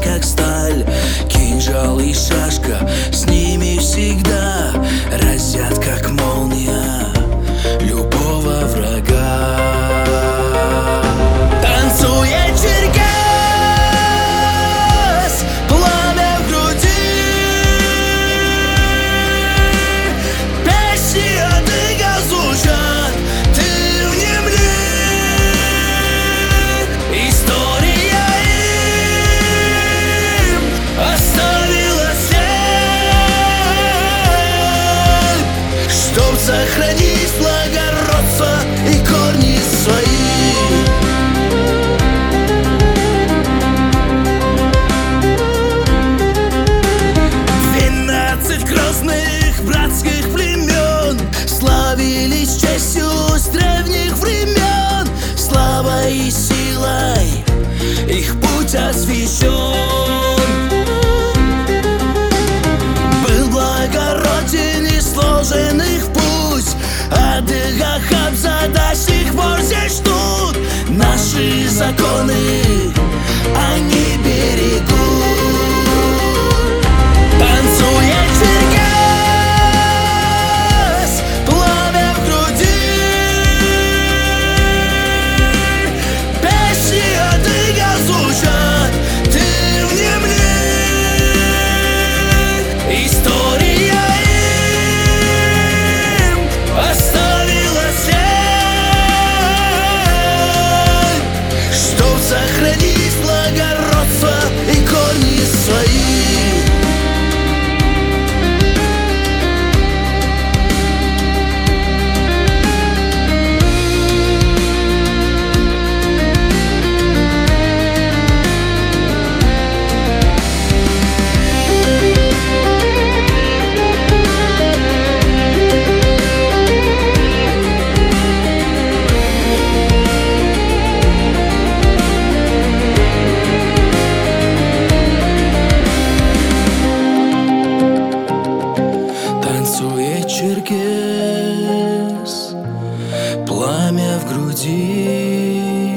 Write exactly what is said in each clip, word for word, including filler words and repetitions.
как сталь. Кинжал и шашка с ними всегда разят, как молния, любого врага. Танцует Черкес, пламя в груди, песни от иго звучат, ты внемли. История им оставила след, чтоб сохранить благородство и корни свои. Двенадцать грозных братских племен славились честью с древних времен. Славой и силой их путь освящен. Был благороден и сложен их путь, от их Ахабза до сих пор здесь ждут. Наши законы они берегут. Танцует Черкес, пламя в груди, песни от иго звучат, ты внемли. История им оставила след, чтоб сохранить благородство и корни свои. Танцует Черкес, пламя в груди,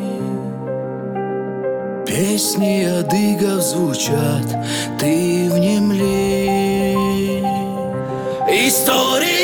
песни адыгов звучат, ты внемли. История